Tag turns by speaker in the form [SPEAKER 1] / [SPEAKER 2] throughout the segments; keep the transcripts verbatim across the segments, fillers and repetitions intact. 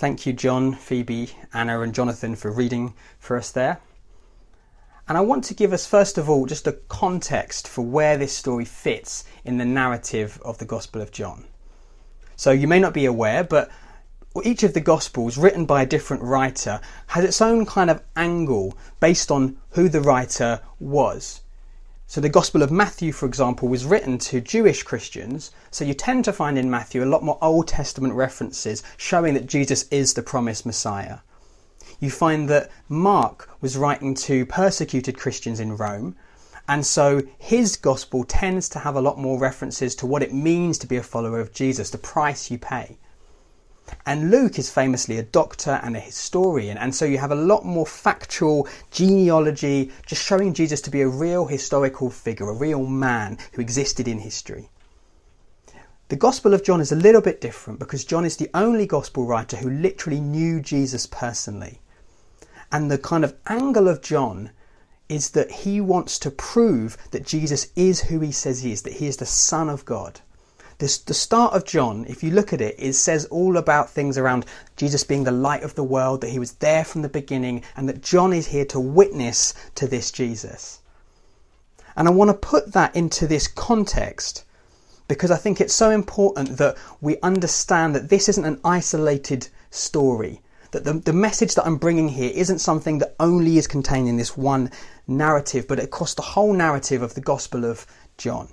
[SPEAKER 1] Thank you, John, Phoebe, Anna and Jonathan for reading for us there. And I want to give us, first of all, just a context for where this story fits in the narrative of the Gospel of John. So you may not be aware, but each of the Gospels, written by a different writer, has its own kind of angle based on who the writer was. So the Gospel of Matthew, for example, was written to Jewish Christians, so you tend to find in Matthew a lot more Old Testament references showing that Jesus is the promised Messiah. You find that Mark was writing to persecuted Christians in Rome, and so his Gospel tends to have a lot more references to what it means to be a follower of Jesus, the price you pay. And Luke is famously a doctor and a historian, and so you have a lot more factual genealogy, just showing Jesus to be a real historical figure, a real man who existed in history. The Gospel of John is a little bit different because John is the only Gospel writer who literally knew Jesus personally. And the kind of angle of John is that he wants to prove that Jesus is who he says he is, that he is the Son of God. This, the start of John, if you look at it, it says all about things around Jesus being the light of the world, that he was there from the beginning, and that John is here to witness to this Jesus. And I want to put that into this context because I think it's so important that we understand that this isn't an isolated story, that the, the message that I'm bringing here isn't something that only is contained in this one narrative, but across the whole narrative of the Gospel of John.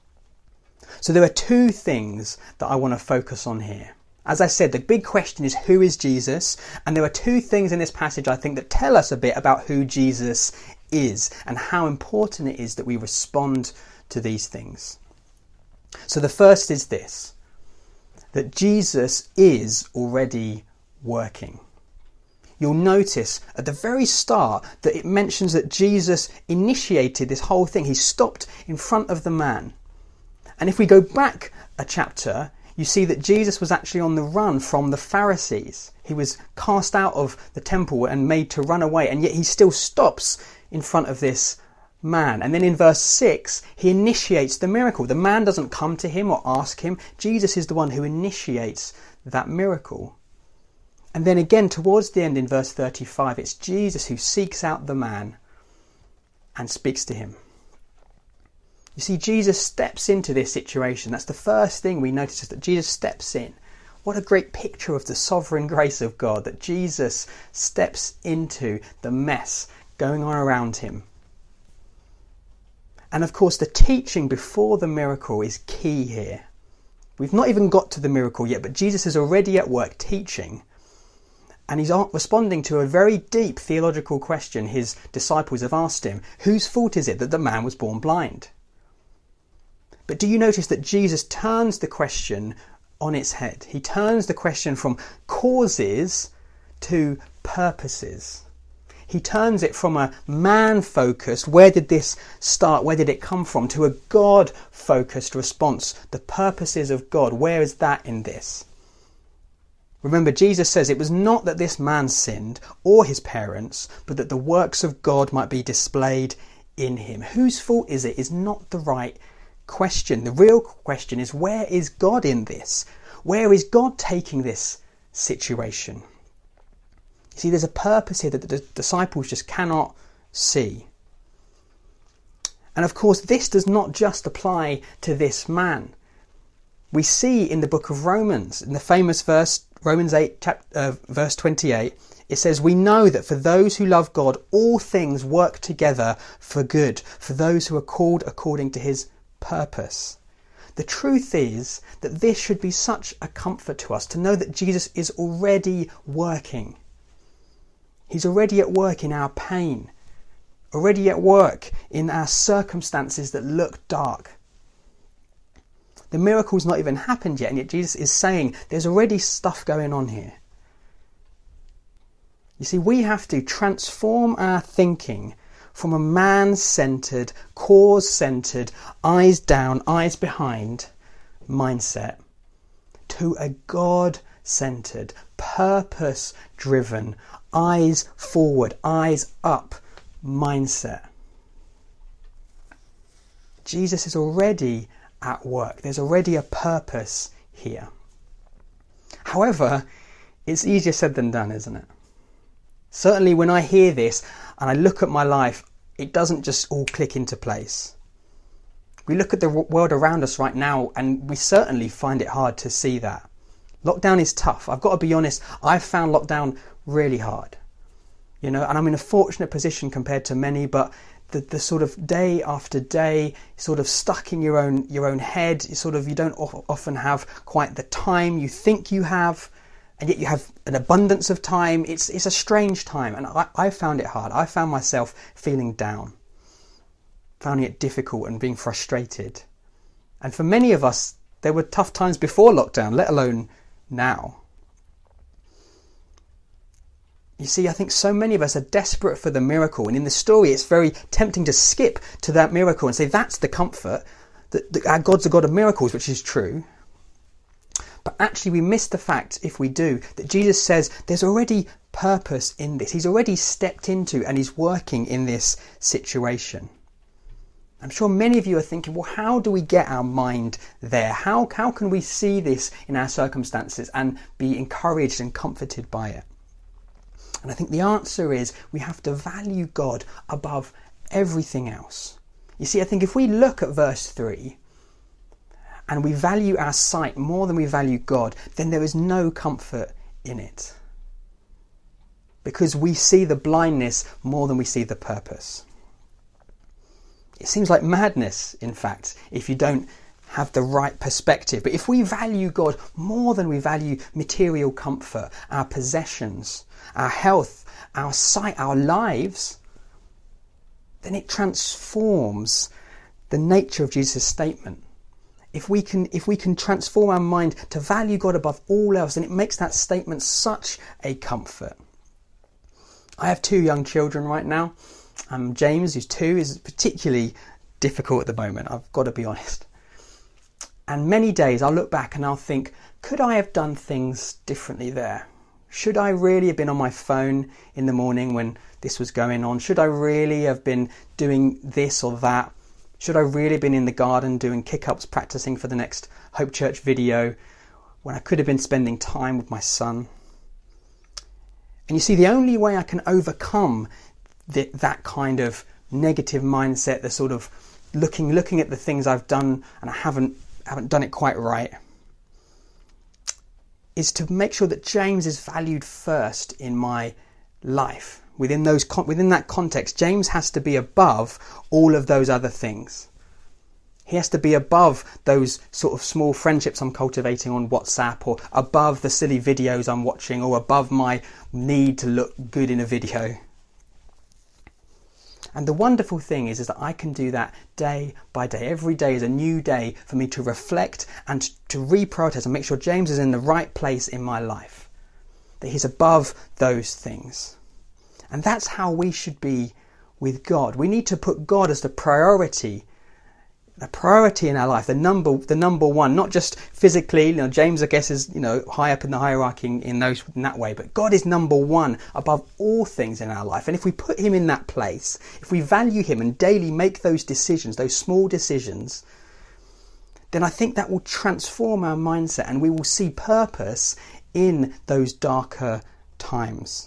[SPEAKER 1] So there are two things that I want to focus on here. As I said, the big question is, who is Jesus? And there are two things in this passage I think that tell us a bit about who Jesus is and how important it is that we respond to these things. So the first is this, that Jesus is already working. You'll notice at the very start that it mentions that Jesus initiated this whole thing. He stopped in front of the man. And if we go back a chapter, you see that Jesus was actually on the run from the Pharisees. He was cast out of the temple and made to run away, and yet he still stops in front of this man. And then in verse six, he initiates the miracle. The man doesn't come to him or ask him. Jesus is the one who initiates that miracle. And then again, towards the end in verse thirty-five, it's Jesus who seeks out the man and speaks to him. You see, Jesus steps into this situation. That's the first thing we notice, is that Jesus steps in. What a great picture of the sovereign grace of God, that Jesus steps into the mess going on around him. And of course, the teaching before the miracle is key here. We've not even got to the miracle yet, but Jesus is already at work teaching. And he's responding to a very deep theological question his disciples have asked him. Whose fault is it that the man was born blind? But do you notice that Jesus turns the question on its head? He turns the question from causes to purposes. He turns it from a man-focused, where did this start, where did it come from, to a God-focused response. The purposes of God, where is that in this? Remember, Jesus says it was not that this man sinned or his parents, but that the works of God might be displayed in him. Whose fault is it is not the right question. The real question is, where is God in this? Where is God taking this situation? You see, there's a purpose here that the disciples just cannot see. And of course, this does not just apply to this man. We see in the book of Romans, in the famous verse, Romans eight, chapter, uh, verse twenty-eight, it says, we know that for those who love God, all things work together for good, for those who are called according to his purpose. The truth is that this should be such a comfort to us, to know that Jesus is already working. He's already at work in our pain, already at work in our circumstances that look dark. The miracle's not even happened yet, and yet Jesus is saying there's already stuff going on here. You see, we have to transform our thinking from a man-centred, cause-centred, eyes down, eyes behind mindset to a God-centred, purpose-driven, eyes forward, eyes up mindset. Jesus is already at work. There's already a purpose here. However, It's easier said than done, isn't it? Certainly when I hear this and I look at my life, it doesn't just all click into place. We look at the world around us right now and we certainly find it hard to see that. Lockdown is tough. I've got to be honest, I've found lockdown really hard. You know, and I'm in a fortunate position compared to many, but the, the sort of day after day, sort of stuck in your own your own head, you sort of you don't often have quite the time you think you have, and yet you have an abundance of time. It's it's a strange time, and I, I found it hard. I found myself feeling down, finding it difficult and being frustrated. And for many of us, there were tough times before lockdown, let alone now. You see, I think so many of us are desperate for the miracle, and in the story it's very tempting to skip to that miracle and say that's the comfort, that, that our God's a God of miracles, which is true. But actually we miss the fact, if we do, that Jesus says there's already purpose in this. He's already stepped into and he's working in this situation. I'm sure many of you are thinking, well, how do we get our mind there? How, how can we see this in our circumstances and be encouraged and comforted by it? And I think the answer is we have to value God above everything else. You see, I think if we look at verse three and we value our sight more than we value God, then there is no comfort in it. Because we see the blindness more than we see the purpose. It seems like madness, in fact, if you don't have the right perspective. But if we value God more than we value material comfort, our possessions, our health, our sight, our lives, then it transforms the nature of Jesus' statement. If we can, if we can transform our mind to value God above all else, then it makes that statement such a comfort. I have two young children right now. Um, James, who's two, is particularly difficult at the moment, I've got to be honest. And many days I'll look back and I'll think, could I have done things differently there? Should I really have been on my phone in the morning when this was going on? Should I really have been doing this or that? Should I really have been in the garden doing kick-ups, practicing for the next Hope Church video when I could have been spending time with my son? And you see, the only way I can overcome the, that kind of negative mindset, the sort of looking looking at the things I've done and I haven't haven't done it quite right, is to make sure that James is valued first in my life. Within those within that context, James has to be above all of those other things. He has to be above those sort of small friendships I'm cultivating on WhatsApp, or above the silly videos I'm watching, or above my need to look good in a video. And the wonderful thing is, is that I can do that day by day. Every day is a new day for me to reflect and to reprioritize and make sure James is in the right place in my life. That he's above those things. And that's how we should be with God. We need to put God as the priority, the priority in our life, the number, the number one, not just physically. You know, James, I guess, is, you know, high up in the hierarchy in, in those in that way. But God is number one above all things in our life. And if we put him in that place, if we value him and daily make those decisions, those small decisions, then I think that will transform our mindset and we will see purpose in those darker times.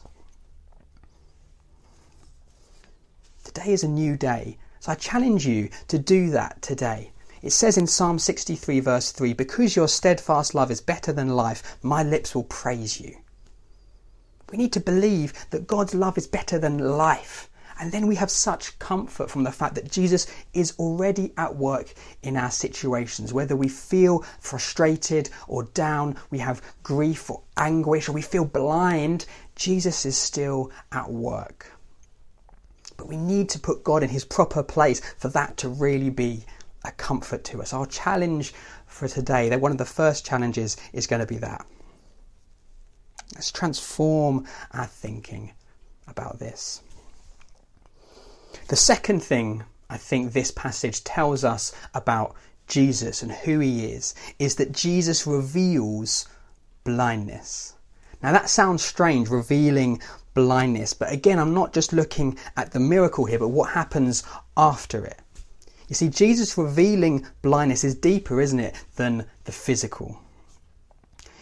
[SPEAKER 1] Today is a new day. So I challenge you to do that today. It says in Psalm sixty-three verse three, because your steadfast love is better than life, my lips will praise you. We need to believe that God's love is better than life. And then we have such comfort from the fact that Jesus is already at work in our situations. Whether we feel frustrated or down, we have grief or anguish, or we feel blind, Jesus is still at work. But we need to put God in his proper place for that to really be a comfort to us. Our challenge for today, that one of the first challenges is going to be that. Let's transform our thinking about this. The second thing I think this passage tells us about Jesus and who he is, is that Jesus reveals blindness. Now that sounds strange, revealing blindness, but again, I'm not just looking at the miracle here, but what happens after it. You see, Jesus revealing blindness is deeper, isn't it, than the physical.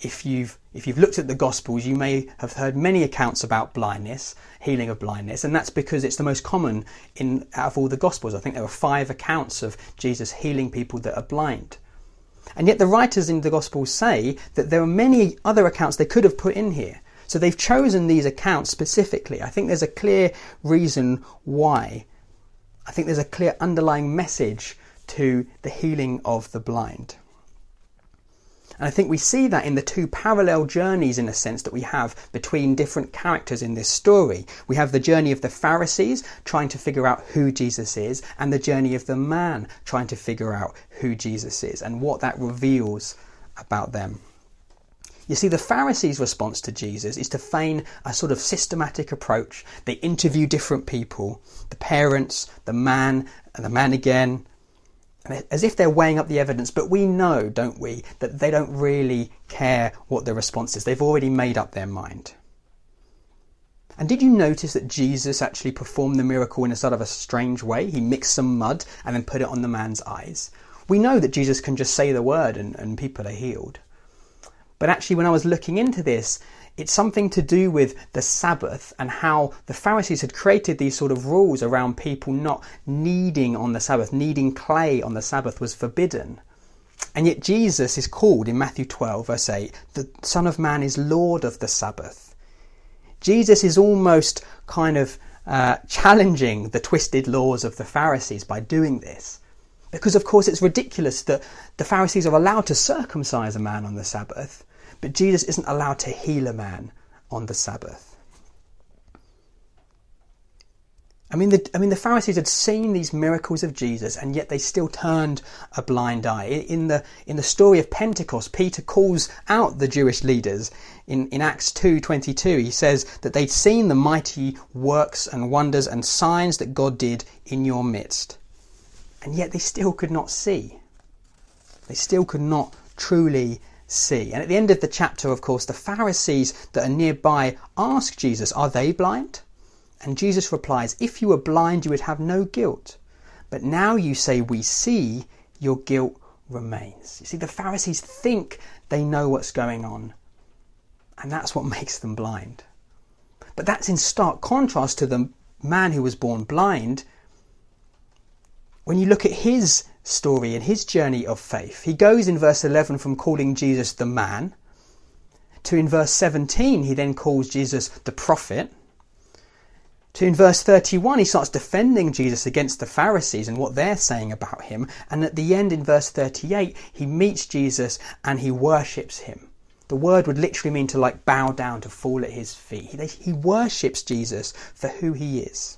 [SPEAKER 1] if you've if you've looked at the Gospels, you may have heard many accounts about blindness, healing of blindness, and that's because it's the most common in out of all the Gospels. I think there are five accounts of Jesus healing people that are blind. And yet the writers in the Gospels say that there are many other accounts they could have put in here. So they've chosen these accounts specifically. I think there's a clear reason why. I think there's a clear underlying message to the healing of the blind. And I think we see that in the two parallel journeys, in a sense, that we have between different characters in this story. We have the journey of the Pharisees trying to figure out who Jesus is, and the journey of the man trying to figure out who Jesus is and what that reveals about them. You see, the Pharisees' response to Jesus is to feign a sort of systematic approach. They interview different people, the parents, the man, and the man again, as if they're weighing up the evidence. But we know, don't we, that they don't really care what the response is. They've already made up their mind. And did you notice that Jesus actually performed the miracle in a sort of a strange way? He mixed some mud and then put it on the man's eyes. We know that Jesus can just say the word and, and people are healed. But actually, when I was looking into this, it's something to do with the Sabbath and how the Pharisees had created these sort of rules around people not kneading on the Sabbath. Kneading clay on the Sabbath was forbidden. And yet Jesus is called in Matthew twelve verse eight, the Son of Man is Lord of the Sabbath. Jesus is almost kind of uh, challenging the twisted laws of the Pharisees by doing this. Because of course it's ridiculous that the Pharisees are allowed to circumcise a man on the Sabbath, but Jesus isn't allowed to heal a man on the Sabbath. I mean, the, I mean, the Pharisees had seen these miracles of Jesus, and yet they still turned a blind eye. In the in the story of Pentecost, Peter calls out the Jewish leaders. In, in Acts two twenty-two, he says that they'd seen the mighty works and wonders and signs that God did in your midst. And yet they still could not see. They still could not truly see. And at the end of the chapter, of course, the Pharisees that are nearby ask Jesus, are they blind? And Jesus replies, if you were blind, you would have no guilt. But now you say we see, your guilt remains. You see, the Pharisees think they know what's going on. And that's what makes them blind. But that's in stark contrast to the man who was born blind. When you look at his story and his journey of faith, he goes in verse eleven from calling Jesus the man to in verse seventeen he then calls Jesus the prophet, to in verse thirty-one he starts defending Jesus against the Pharisees and what they're saying about him, and at the end in verse thirty-eight he meets Jesus and he worships him. The word would literally mean to like bow down, to fall at his feet. He, he worships Jesus for who he is.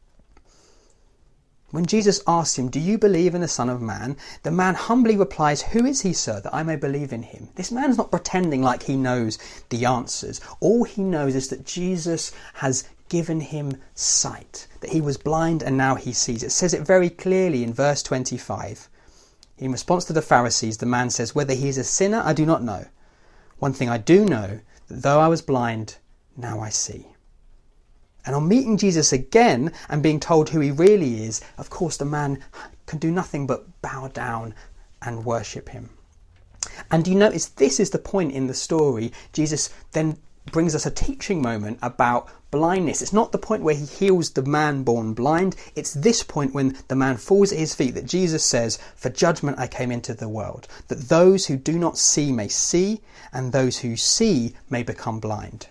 [SPEAKER 1] When Jesus asks him, do you believe in the Son of Man? The man humbly replies, who is he, sir, that I may believe in him? This man's not pretending like he knows the answers. All he knows is that Jesus has given him sight, that he was blind and now he sees. It says it very clearly in verse twenty-five. In response to the Pharisees, the man says, whether he is a sinner, I do not know. One thing I do know, that though I was blind, now I see. And on meeting Jesus again and being told who he really is, of course the man can do nothing but bow down and worship him. And do you notice this is the point in the story? Jesus then brings us a teaching moment about blindness. It's not the point where he heals the man born blind. It's this point when the man falls at his feet that Jesus says, for judgment I came into the world, that those who do not see may see, and those who see may become blind.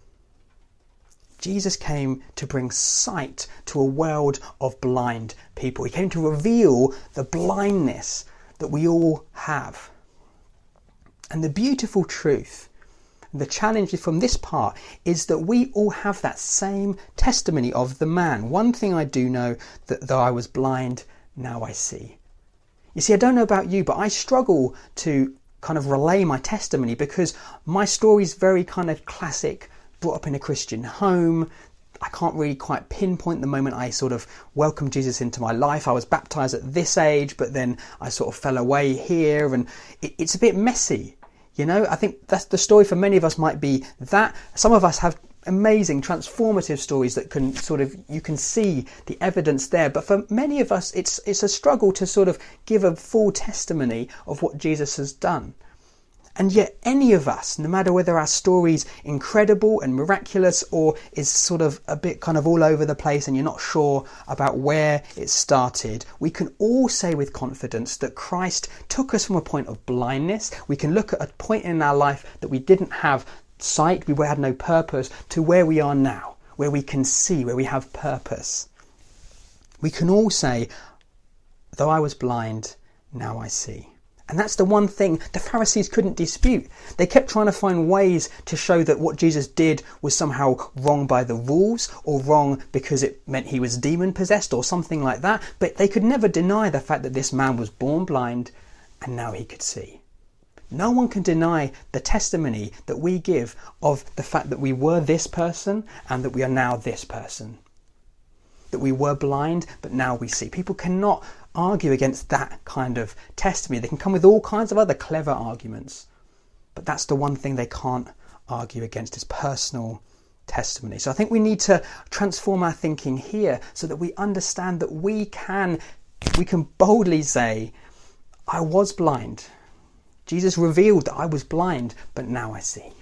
[SPEAKER 1] Jesus came to bring sight to a world of blind people. He came to reveal the blindness that we all have. And the beautiful truth, the challenge from this part, is that we all have that same testimony of the man. One thing I do know, that though I was blind, now I see. You see, I don't know about you, but I struggle to kind of relay my testimony because my story is very kind of classic, brought up in a Christian home. I can't really quite pinpoint the moment I sort of welcomed Jesus into my life. I was baptised at this age, but then I sort of fell away here, and it, it's a bit messy. You know, I think that's the story for many of us might be that. Some of us have amazing transformative stories that can sort of, you can see the evidence there. But for many of us, it's it's a struggle to sort of give a full testimony of what Jesus has done. And yet any of us, no matter whether our story's incredible and miraculous or is sort of a bit kind of all over the place and you're not sure about where it started, we can all say with confidence that Christ took us from a point of blindness. We can look at a point in our life that we didn't have sight, we had no purpose, to where we are now, where we can see, where we have purpose. We can all say, though I was blind, now I see. And that's the one thing the Pharisees couldn't dispute. They kept trying to find ways to show that what Jesus did was somehow wrong by the rules or wrong because it meant he was demon possessed or something like that. But they could never deny the fact that this man was born blind and now he could see. No one can deny the testimony that we give of the fact that we were this person and that we are now this person. That we were blind, but now we see. People cannot argue against that kind of testimony. They can come with all kinds of other clever arguments, but that's the one thing they can't argue against, is personal testimony. So I think we need to transform our thinking here so that we understand that we can, we can boldly say, I was blind. Jesus revealed that I was blind, but now I see.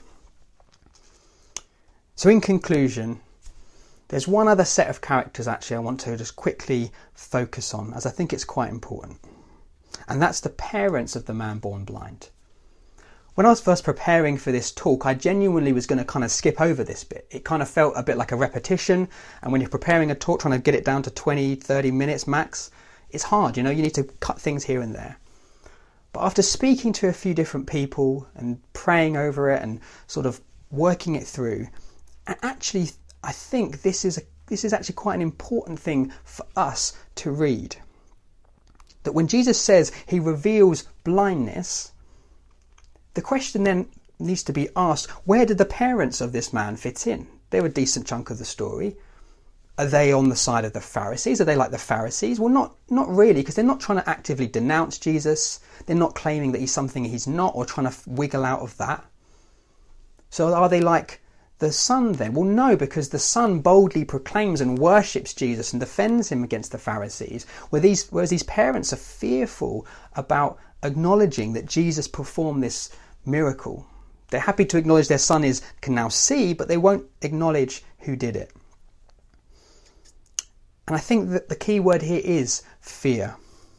[SPEAKER 1] So in conclusion, there's one other set of characters actually I want to just quickly focus on, as I think it's quite important. And that's the parents of the man born blind. When I was first preparing for this talk, I genuinely was going to kind of skip over this bit. It kind of felt a bit like a repetition. And when you're preparing a talk, trying to get it down to twenty, thirty minutes max, it's hard, you know, you need to cut things here and there. But after speaking to a few different people and praying over it and sort of working it through, actually I think this is a, this is actually quite an important thing for us to read. That when Jesus says he reveals blindness, the question then needs to be asked, where did the parents of this man fit in? They're a decent chunk of the story. Are they on the side of the Pharisees? Are they like the Pharisees? Well, not, not really, because they're not trying to actively denounce Jesus. They're not claiming that he's something he's not or trying to wiggle out of that. So are they like the son then? Well, no, because the son boldly proclaims and worships Jesus and defends him against the Pharisees, where these, whereas these parents are fearful about acknowledging that Jesus performed this miracle. They're happy to acknowledge their son is can now see, but they won't acknowledge who did it. And I think that the key word here is fear.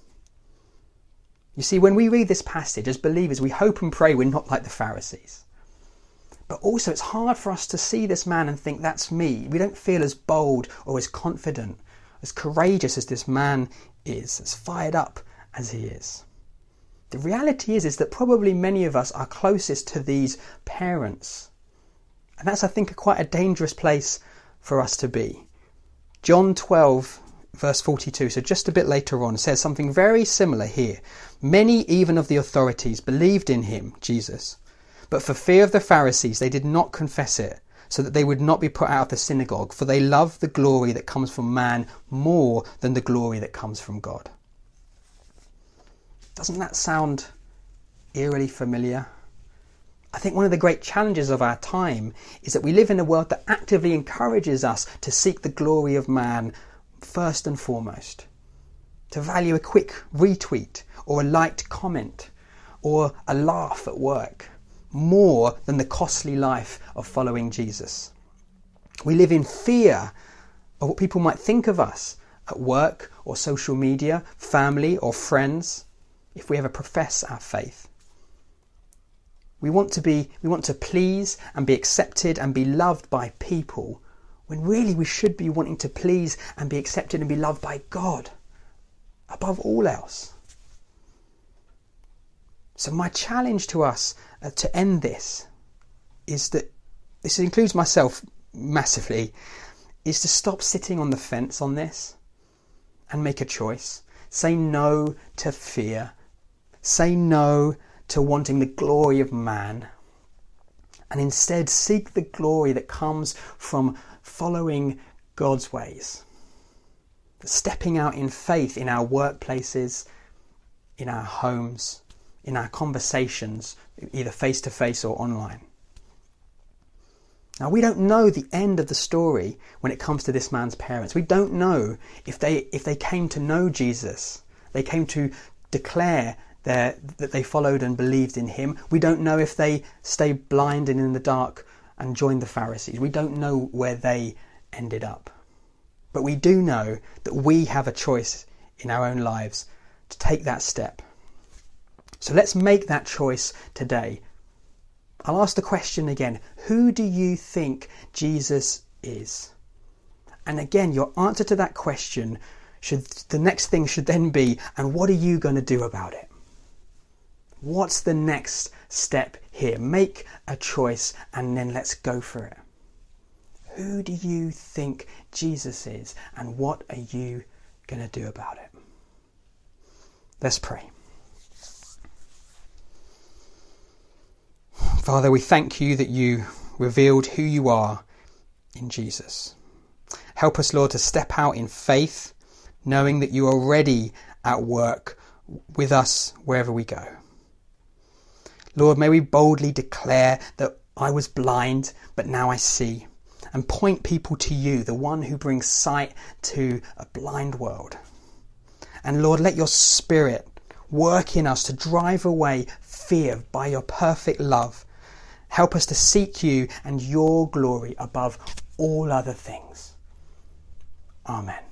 [SPEAKER 1] You see, when we read this passage as believers, we hope and pray we're not like the Pharisees. But also it's hard for us to see this man and think, that's me. We don't feel as bold or as confident, as courageous as this man is, as fired up as he is. The reality is, is that probably many of us are closest to these parents. And that's, I think, quite a dangerous place for us to be. John twelve, verse forty-two, so just a bit later on, says something very similar here. Many even of the authorities believed in him, Jesus. But for fear of the Pharisees, they did not confess it, so that they would not be put out of the synagogue, for they love the glory that comes from man more than the glory that comes from God. Doesn't that sound eerily familiar? I think one of the great challenges of our time is that we live in a world that actively encourages us to seek the glory of man first and foremost, to value a quick retweet or a liked comment or a laugh at work more than the costly life of following Jesus. We live in fear of what people might think of us at work or social media, family or friends, if we ever profess our faith. We want to be, we want to please and be accepted and be loved by people, when really we should be wanting to please and be accepted and be loved by God above all else. So my challenge to us uh, to end this is that, this includes myself massively, is to stop sitting on the fence on this and make a choice. Say no to fear. Say no to wanting the glory of man, and instead seek the glory that comes from following God's ways. Stepping out in faith in our workplaces, in our homes, in our conversations, either face-to-face or online. Now, we don't know the end of the story when it comes to this man's parents. We don't know if they if they came to know Jesus, they came to declare that they followed and believed in him. We don't know if they stayed blind and in the dark and joined the Pharisees. We don't know where they ended up. But we do know that we have a choice in our own lives to take that step. So let's make that choice today. I'll ask the question again. Who do you think Jesus is? And again, your answer to that question should, the next thing should then be, and what are you going to do about it? What's the next step here? Make a choice and then let's go for it. Who do you think Jesus is, and what are you going to do about it? Let's pray. Father, we thank you that you revealed who you are in Jesus. Help us, Lord, to step out in faith, knowing that you are already at work with us wherever we go. Lord, may we boldly declare that I was blind, but now I see, and point people to you, the one who brings sight to a blind world. And Lord, let your Spirit work in us to drive away fear by your perfect love. Help us to seek you and your glory above all other things. Amen.